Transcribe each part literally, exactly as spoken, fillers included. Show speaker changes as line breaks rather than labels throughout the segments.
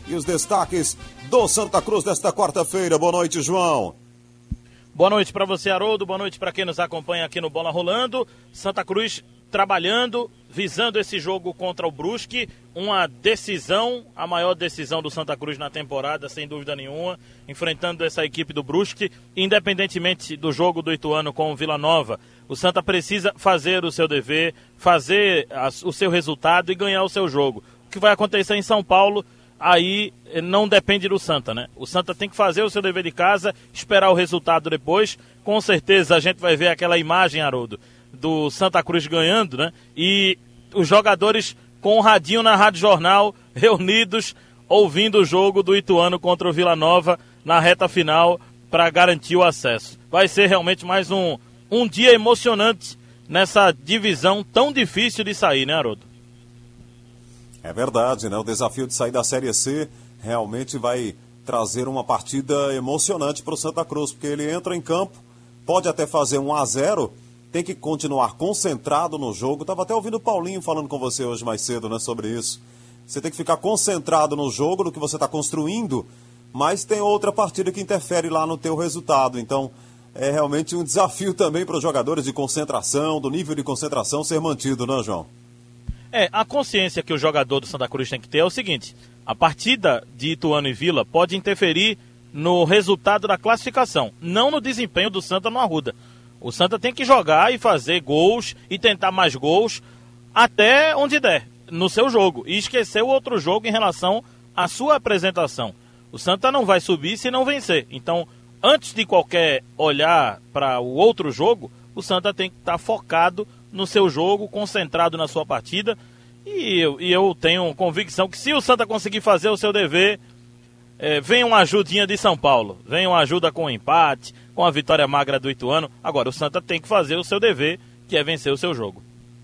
e os destaques do Santa Cruz desta quarta-feira. Boa noite, João.
Boa noite para você, Haroldo. Boa noite para quem nos acompanha aqui no Bola Rolando. Santa Cruz trabalhando, visando esse jogo contra o Brusque, uma decisão, a maior decisão do Santa Cruz na temporada, sem dúvida nenhuma, enfrentando essa equipe do Brusque, independentemente do jogo do Ituano com o Vila Nova. O Santa precisa fazer o seu dever, fazer a, o seu resultado e ganhar o seu jogo. O que vai acontecer em São Paulo, aí não depende do Santa, né? O Santa tem que fazer o seu dever de casa, esperar o resultado depois. Com certeza a gente vai ver aquela imagem, Haroldo, do Santa Cruz ganhando, né? E os jogadores com o radinho na Rádio Jornal, reunidos, ouvindo o jogo do Ituano contra o Vila Nova na reta final para garantir o acesso. Vai ser realmente mais um, um dia emocionante nessa divisão tão difícil de sair, né, Haroldo?
É verdade, né? O desafio de sair da Série C realmente vai trazer uma partida emocionante para o Santa Cruz, porque ele entra em campo, pode até fazer um a zero, tem que continuar concentrado no jogo. Estava até ouvindo o Paulinho falando com você hoje mais cedo, né, sobre isso. Você tem que ficar concentrado no jogo, no que você está construindo, mas tem outra partida que interfere lá no teu resultado. Então, é realmente um desafio também para os jogadores de concentração, do nível de concentração ser mantido, né, João?
É, a consciência que o jogador do Santa Cruz tem que ter é o seguinte: a partida de Ituano e Vila pode interferir no resultado da classificação, não no desempenho do Santa no Arruda. O Santa tem que jogar e fazer gols e tentar mais gols até onde der no seu jogo e esquecer o outro jogo em relação à sua apresentação. O Santa não vai subir se não vencer. Então, antes de qualquer olhar para o outro jogo, o Santa tem que estar focado no seu jogo, concentrado na sua partida. E eu, e eu tenho convicção que se o Santa conseguir fazer o seu dever, é, vem uma ajudinha de São Paulo, vem uma ajuda com o empate, com a vitória magra do Ituano. Agora o Santa tem que fazer o seu dever, que é vencer o seu jogo.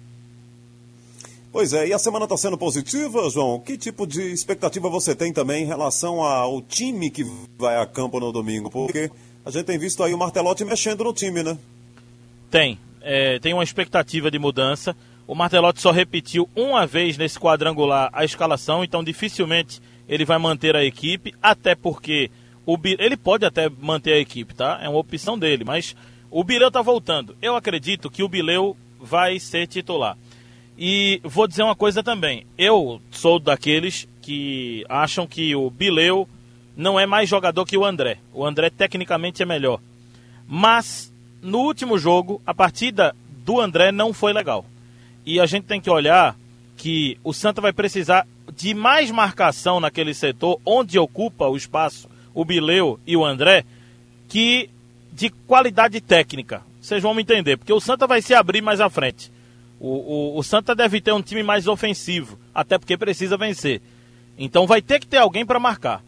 Pois é, e a semana está sendo positiva, João? Que tipo de expectativa você tem também em relação ao time que vai a campo no domingo? Porque a gente tem visto aí o Martelotti mexendo no time, né?
Tem, é, tem uma expectativa de mudança. O Martelotti só repetiu uma vez nesse quadrangular a escalação, então dificilmente ele vai manter a equipe, até porque o Bi... ele pode até manter a equipe, tá? É uma opção dele, mas o Bileu tá voltando. Eu acredito que o Bileu vai ser titular. E vou dizer uma coisa também, eu sou daqueles que acham que o Bileu não é mais jogador que o André. O André tecnicamente é melhor. Mas no último jogo, a partida do André não foi legal. E a gente tem que olhar que o Santa vai precisar de mais marcação naquele setor onde ocupa o espaço o Bileu e o André, que de qualidade técnica. Vocês vão me entender, porque o Santa vai se abrir mais à frente. O, o, o Santa deve ter um time mais ofensivo, até porque precisa vencer. Então vai ter que ter alguém para marcar.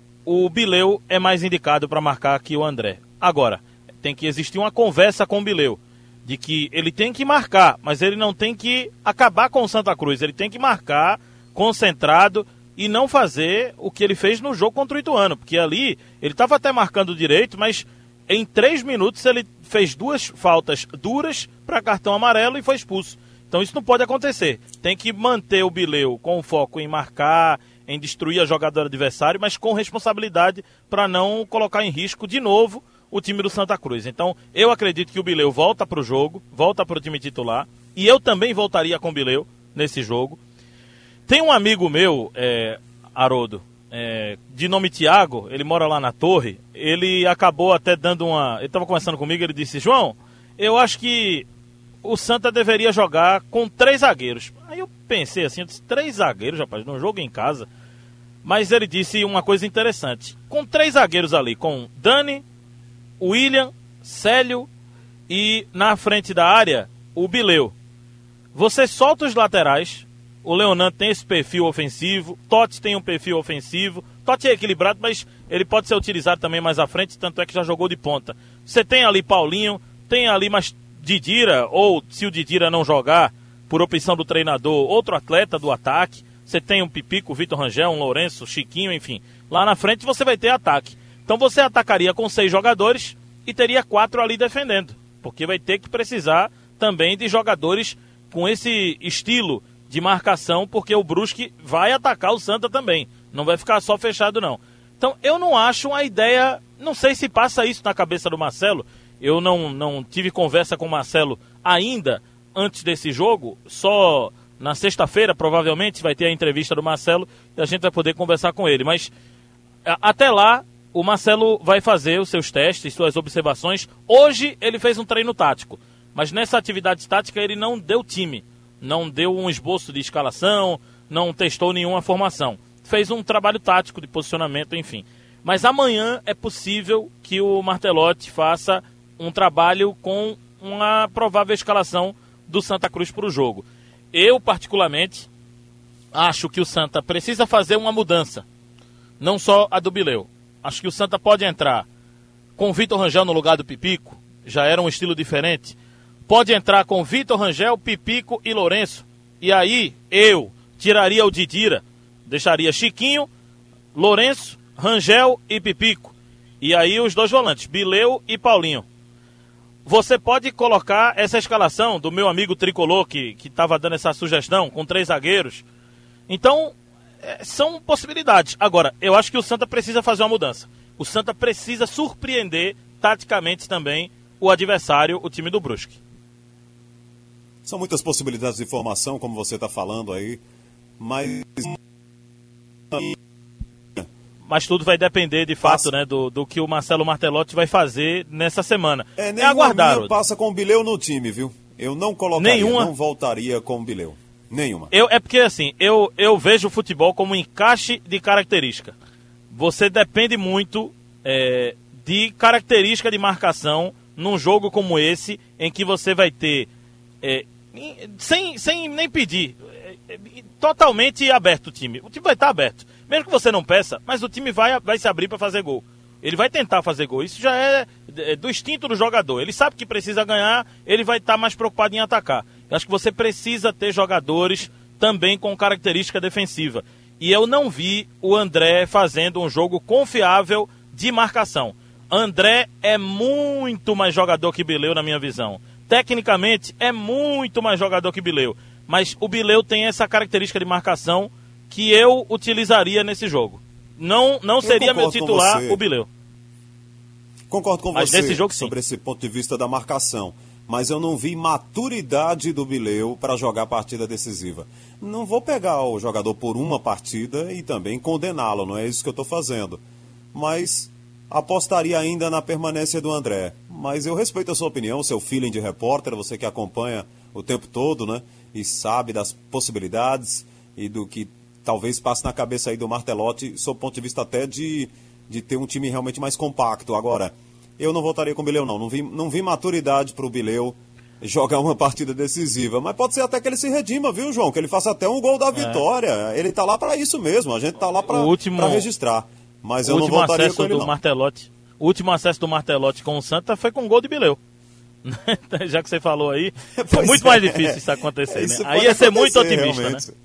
O Bileu é mais indicado para marcar que o André. Agora, tem que existir uma conversa com o Bileu, de que ele tem que marcar, mas ele não tem que acabar com o Santa Cruz. Ele tem que marcar concentrado e não fazer o que ele fez no jogo contra o Ituano, porque ali ele estava até marcando direito, mas em três minutos ele fez duas faltas duras para cartão amarelo e foi expulso. Então isso não pode acontecer. Tem que manter o Bileu com foco em marcar, em destruir a jogada do adversário, mas com responsabilidade para não colocar em risco de novo o time do Santa Cruz. Então eu acredito que o Bileu volta para o jogo, volta para o time titular, e eu também voltaria com o Bileu nesse jogo. Tem um amigo meu, é, Haroldo, é, de nome Tiago, ele mora lá na Torre, ele acabou até dando uma... Ele estava conversando comigo, ele disse: João, eu acho que o Santa deveria jogar com três zagueiros. Aí eu pensei assim, eu disse, três zagueiros, rapaz, num jogo em casa. Mas ele disse uma coisa interessante. Com três zagueiros ali, com Dani, William, Célio e na frente da área, o Bileu. Você solta os laterais. O Leonardo tem esse perfil ofensivo, Totti tem um perfil ofensivo, Totti é equilibrado, mas ele pode ser utilizado também mais à frente, tanto é que já jogou de ponta. Você tem ali Paulinho, tem ali mais Didira, ou se o Didira não jogar, por opção do treinador, outro atleta do ataque. Você tem um Pipico, Vitor Rangel, um Lourenço, Chiquinho, enfim. Lá na frente você vai ter ataque. Então você atacaria com seis jogadores e teria quatro ali defendendo, porque vai ter que precisar também de jogadores com esse estilo de marcação, porque o Brusque vai atacar o Santa também. Não vai ficar só fechado, não. Então, eu não acho uma ideia... Não sei se passa isso na cabeça do Marcelo. Eu não, não tive conversa com o Marcelo ainda antes desse jogo. Só na sexta-feira, provavelmente, vai ter a entrevista do Marcelo e a gente vai poder conversar com ele. Mas, até lá, o Marcelo vai fazer os seus testes, suas observações. Hoje, ele fez um treino tático. Mas nessa atividade tática, ele não deu time. Não deu um esboço de escalação, não testou nenhuma formação. Fez um trabalho tático de posicionamento, enfim. Mas amanhã é possível que o Martelotti faça um trabalho com uma provável escalação do Santa Cruz para o jogo. Eu, particularmente, acho que o Santa precisa fazer uma mudança. Não só a do Bileu. Acho que o Santa pode entrar com o Vitor Rangel no lugar do Pipico. Já era um estilo diferente. Pode entrar com Vitor Rangel, Pipico e Lourenço. E aí, eu tiraria o Didira. Deixaria Chiquinho, Lourenço, Rangel e Pipico. E aí os dois volantes, Bileu e Paulinho. Você pode colocar essa escalação do meu amigo Tricolor, que estava dando essa sugestão, com três zagueiros. Então, é, são possibilidades. Agora, eu acho que o Santa precisa fazer uma mudança. O Santa precisa surpreender, taticamente também, o adversário, o time do Brusque.
São muitas possibilidades de formação, como você está falando aí, mas...
Mas tudo vai depender, de fato, né, do, do que o Marcelo Martelotti vai fazer nessa semana.
É,
é aguardar.
Nenhuma passa com o Bileu no time, viu? Eu não colocaria,
nenhuma...
não voltaria com o Bileu. Nenhuma.
Eu, é porque, assim, eu, eu vejo o futebol como um encaixe de característica. Você depende muito é, de característica de marcação num jogo como esse, em que você vai ter, é, sem, sem nem pedir, é, é, totalmente aberto o time. O time vai estar aberto. Mesmo que você não peça, mas o time vai, vai se abrir para fazer gol. Ele vai tentar fazer gol. Isso já é, é do instinto do jogador. Ele sabe que precisa ganhar, ele vai estar mais preocupado em atacar. Eu acho que você precisa ter jogadores também com característica defensiva. E eu não vi o André fazendo um jogo confiável de marcação. André é muito mais jogador que Bileu, na minha visão. Tecnicamente, é muito mais jogador que Bileu. Mas o Bileu tem essa característica de marcação que eu utilizaria nesse jogo. Não, não seria meu titular o Bileu.
Concordo com
mas
você
nesse jogo,
sobre esse ponto de vista da marcação. Mas eu não vi maturidade do Bileu para jogar a partida decisiva. Não vou pegar o jogador por uma partida e também condená-lo, não é isso que eu estou fazendo. Mas apostaria ainda na permanência do André. Mas eu respeito a sua opinião, o seu feeling de repórter, você que acompanha o tempo todo, né? E sabe das possibilidades e do que talvez passe na cabeça aí do Martelotti, sob o ponto de vista até de, de ter um time realmente mais compacto. Agora, eu não votaria com o Bileu, não. Não vi, não vi maturidade para o Bileu jogar uma partida decisiva. Mas pode ser até que ele se redima, viu, João? Que ele faça até um gol da vitória. É. Ele tá lá para isso mesmo. A gente tá lá para último... registrar. Mas eu não votaria com ele, não.
Martelotti, o último acesso do Martelotti com o Santa foi com um gol de Bileu. Já que você falou aí, é muito é, mais difícil isso acontecer, né? Aí ia ser muito otimista, realmente, né?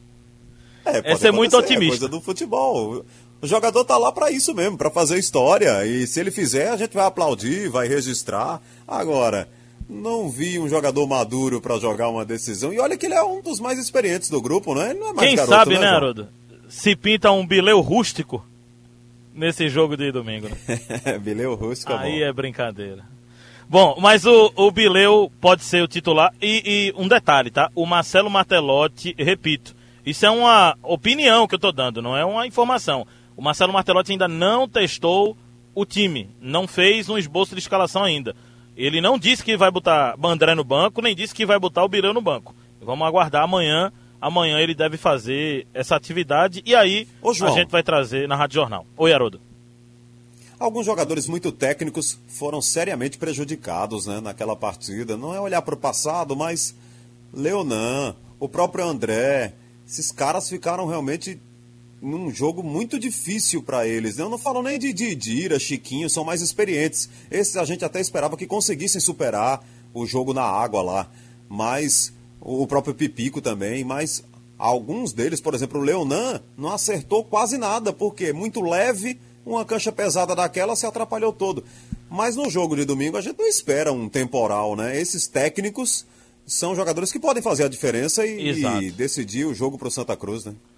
É, pode ser muito otimista. É coisa do futebol. O jogador tá lá para isso mesmo, para fazer história. E se ele fizer, a gente vai aplaudir, vai registrar. Agora, não vi um jogador maduro para jogar uma decisão. E olha que ele é um dos mais experientes do grupo, né? Ele não é mais
Quem
garoto,
sabe,
né,
né, Haroldo? Se pinta um Bileu rústico nesse jogo de domingo, né?
Bileu rústico é bom.
Aí é brincadeira. Bom, mas o, o Bileu pode ser o titular. E, e um detalhe, tá? O Marcelo Martelotti, repito, isso é uma opinião que eu estou dando, não é uma informação. O Marcelo Martelotti ainda não testou o time, não fez um esboço de escalação ainda. Ele não disse que vai botar André no banco, nem disse que vai botar o Bileu no banco. Vamos aguardar amanhã. Amanhã ele deve fazer essa atividade e aí Ô, a gente vai trazer na Rádio Jornal. Oi, Haroldo.
Alguns jogadores muito técnicos foram seriamente prejudicados, né, naquela partida. Não é olhar para o passado, mas Leonan, o próprio André... Esses caras ficaram realmente num jogo muito difícil para eles. Eu não falo nem de Didira, Chiquinho, são mais experientes. Esses a gente até esperava que conseguissem superar o jogo na água lá. Mas o próprio Pipico também. Mas alguns deles, por exemplo, o Leonan, não acertou quase nada. Porque muito leve, uma cancha pesada daquela se atrapalhou todo. Mas no jogo de domingo a gente não espera um temporal, né? Esses técnicos... são jogadores que podem fazer a diferença e, e decidir o jogo para o Santa Cruz, né?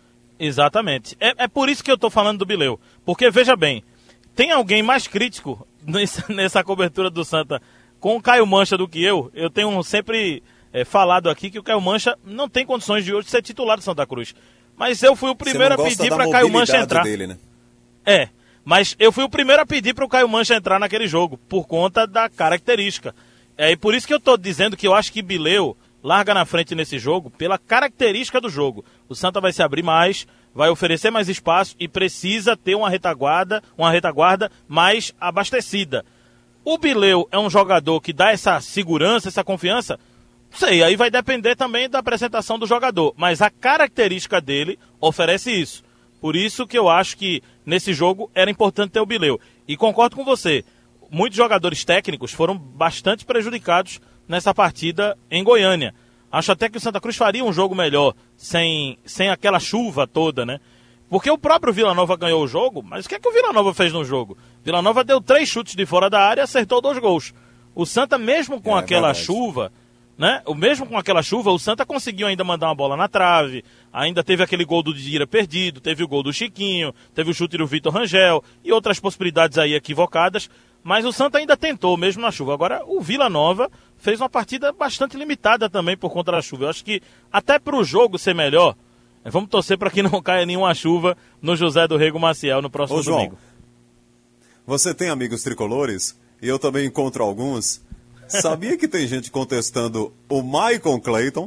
Exatamente. É, é por isso que eu estou falando do Bileu. Porque, veja bem, tem alguém mais crítico nessa, nessa cobertura do Santa com o Caio Mancha do que eu. Eu tenho sempre é, falado aqui que o Caio Mancha não tem condições de hoje ser titular do Santa Cruz. Mas eu fui o primeiro a pedir para Caio Mancha entrar. Dele, né? É, mas eu fui o primeiro a pedir para o Caio Mancha entrar naquele jogo, por conta da característica. É, e por isso que eu estou dizendo que eu acho que Bileu larga na frente nesse jogo, pela característica do jogo. O Santa vai se abrir mais, vai oferecer mais espaço e precisa ter uma retaguarda, uma retaguarda mais abastecida. O Bileu é um jogador que dá essa segurança, essa confiança? Sei, aí vai depender também da apresentação do jogador, mas a característica dele oferece isso. Por isso que eu acho que nesse jogo era importante ter o Bileu. E concordo com você, muitos jogadores técnicos foram bastante prejudicados nessa partida em Goiânia. Acho até que o Santa Cruz faria um jogo melhor sem, sem aquela chuva toda, né? Porque o próprio Vila Nova ganhou o jogo, mas o que é que o Vila Nova fez no jogo? Vila Nova deu três chutes de fora da área e acertou dois gols. O Santa, mesmo com é, aquela verdade. chuva, né? O mesmo com aquela chuva, o Santa conseguiu ainda mandar uma bola na trave, ainda teve aquele gol do Didira perdido, teve o gol do Chiquinho, teve o chute do Vitor Rangel e outras possibilidades aí equivocadas, mas o Santa ainda tentou, mesmo na chuva. Agora, o Vila Nova fez uma partida bastante limitada também por conta da chuva. Eu acho que até para o jogo ser melhor, vamos torcer para que não caia nenhuma chuva no José do Rego Maciel no próximo Ô, João, domingo.
Você tem amigos tricolores? E eu também encontro alguns. Sabia que tem gente contestando o Maicon Clayton?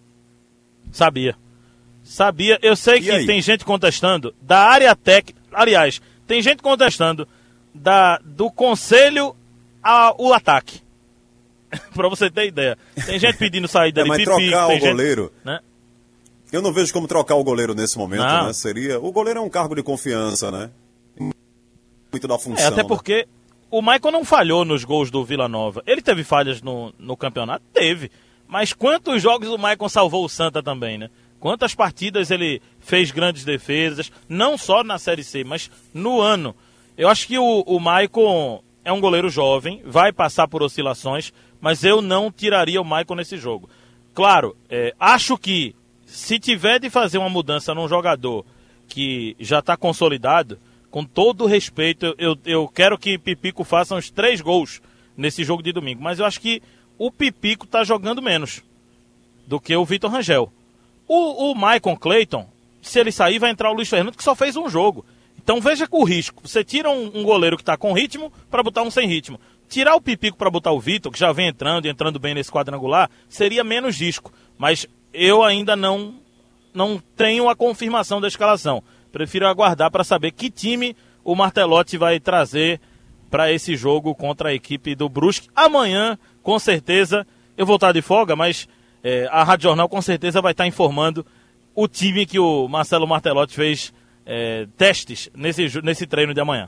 Sabia. Sabia. Eu sei e que aí? Tem gente contestando da área técnica. Aliás, tem gente contestando da, do conselho ao ataque. Pra você ter ideia. Tem gente pedindo saída
é,
de
mas
Pipi.
trocar o
gente,
goleiro...
né?
Eu não vejo como trocar o goleiro nesse momento,
não.
né? Seria... O goleiro é um cargo de confiança, né? Muito da função.
É, até
né?
porque o Maicon não falhou nos gols do Vila Nova. Ele teve falhas no, no campeonato? Teve. Mas quantos jogos o Maicon salvou o Santa também, né? Quantas partidas ele fez grandes defesas, não só na Série C, mas no ano. Eu acho que o, o Maicon é um goleiro jovem, vai passar por oscilações, mas eu não tiraria o Maicon nesse jogo. Claro, é, acho que se tiver de fazer uma mudança num jogador que já está consolidado, com todo respeito, eu, eu quero que Pipico faça uns três gols nesse jogo de domingo. Mas eu acho que o Pipico está jogando menos do que o Vitor Rangel. O, o Maicon Clayton, se ele sair, vai entrar o Luiz Fernando, que só fez um jogo. Então veja com o risco. Você tira um, um goleiro que está com ritmo para botar um sem ritmo. Tirar o Pipico para botar o Vitor, que já vem entrando e entrando bem nesse quadrangular, seria menos risco. Mas eu ainda não, não tenho a confirmação da escalação. Prefiro aguardar para saber que time o Martelotti vai trazer para esse jogo contra a equipe do Brusque. Amanhã, com certeza, eu vou estar de folga, mas é, a Rádio Jornal com certeza vai estar informando o time que o Marcelo Martelotti fez é, testes nesse, nesse treino de amanhã.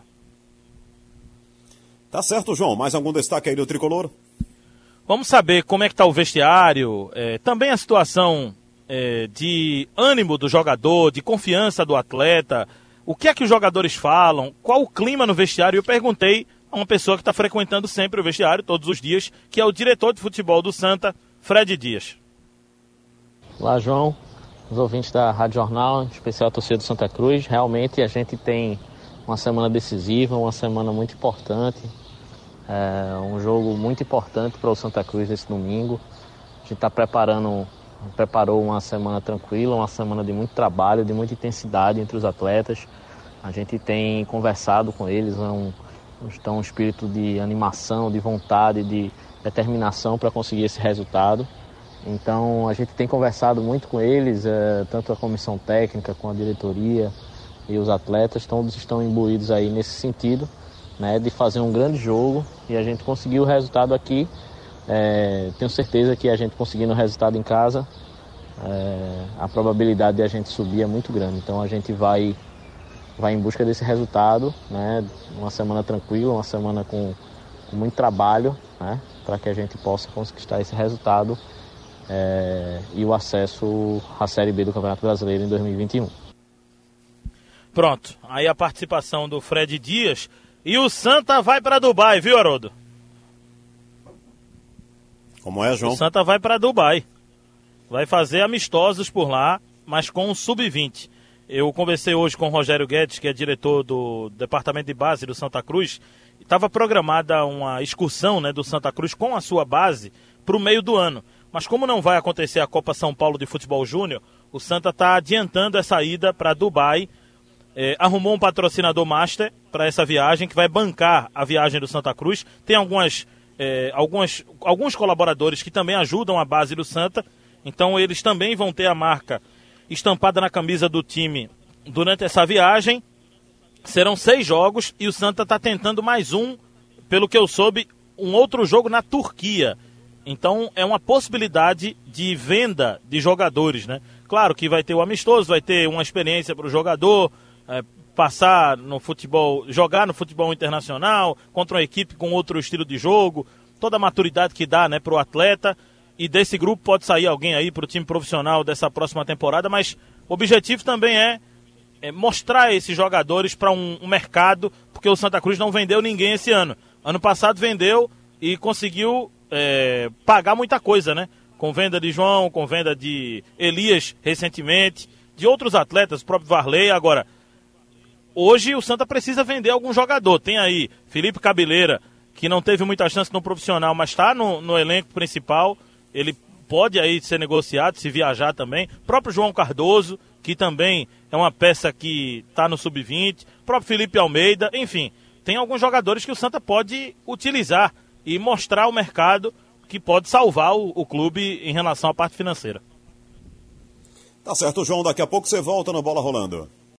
Tá certo, João. Mais algum destaque aí do Tricolor?
Vamos saber como é que está o vestiário, é, também a situação... É, de ânimo do jogador, de confiança do atleta, o que é que os jogadores falam, qual o clima no vestiário. Eu perguntei a uma pessoa que está frequentando sempre o vestiário, todos os dias, que é o diretor de futebol do Santa, Fred Dias.
Olá, João, os ouvintes da Rádio Jornal, em especial a torcida do Santa Cruz. Realmente a gente tem uma semana decisiva, uma semana muito importante, é um jogo muito importante para o Santa Cruz esse domingo. A gente está preparando preparou uma semana tranquila, uma semana de muito trabalho, de muita intensidade entre os atletas. A gente tem conversado com eles, um, um espírito de animação, de vontade, de determinação para conseguir esse resultado. Então a gente tem conversado muito com eles, é, tanto a comissão técnica, com a diretoria e os atletas, todos estão imbuídos aí nesse sentido, né, de fazer um grande jogo, e a gente conseguiu o resultado aqui. É, tenho certeza que a gente conseguindo o resultado em casa, é, a probabilidade de a gente subir é muito grande. Então a gente vai, vai em busca desse resultado, né, uma semana tranquila, uma semana com, com muito trabalho, né, para que a gente possa conquistar esse resultado é, e o acesso à Série B do Campeonato Brasileiro em dois mil e vinte e um.
Pronto, aí a participação do Fred Dias. E o Santa vai para Dubai, viu, Haroldo?
Como é, João?
O Santa vai para Dubai. Vai fazer amistosos por lá, mas com o sub vinte. Eu conversei hoje com o Rogério Guedes, que é diretor do Departamento de Base do Santa Cruz. Estava programada uma excursão, né, do Santa Cruz com a sua base para o meio do ano. Mas como não vai acontecer a Copa São Paulo de Futebol Júnior, o Santa está adiantando essa ida para Dubai. É, arrumou um patrocinador master para essa viagem, que vai bancar a viagem do Santa Cruz. Tem algumas, é, algumas, alguns colaboradores que também ajudam a base do Santa. Então eles também vão ter a marca estampada na camisa do time durante essa viagem. Serão seis jogos e o Santa está tentando mais um, pelo que eu soube, um outro jogo na Turquia. Então é uma possibilidade de venda de jogadores, né? Claro que vai ter o amistoso, vai ter uma experiência para o jogador, é, passar no futebol, jogar no futebol internacional, contra uma equipe com outro estilo de jogo, toda a maturidade que dá, né, para o atleta. E desse grupo pode sair alguém aí para o time profissional dessa próxima temporada, mas o objetivo também é, é mostrar esses jogadores para um, um mercado, porque o Santa Cruz não vendeu ninguém esse ano. Ano passado vendeu e conseguiu é, pagar muita coisa, né? Com venda de João, com venda de Elias recentemente, de outros atletas, o próprio Varley. Agora, hoje o Santa precisa vender algum jogador. Tem aí Felipe Cabeleira, que não teve muita chance no profissional, mas está no, no elenco principal. Ele pode aí ser negociado, se viajar também. O próprio João Cardoso, que também é uma peça que está no sub vinte. O próprio Felipe Almeida. Enfim, tem alguns jogadores que o Santa pode utilizar e mostrar ao mercado que pode salvar o, o clube em relação à parte financeira.
Tá certo, João. Daqui a pouco você volta no Bola Rolando.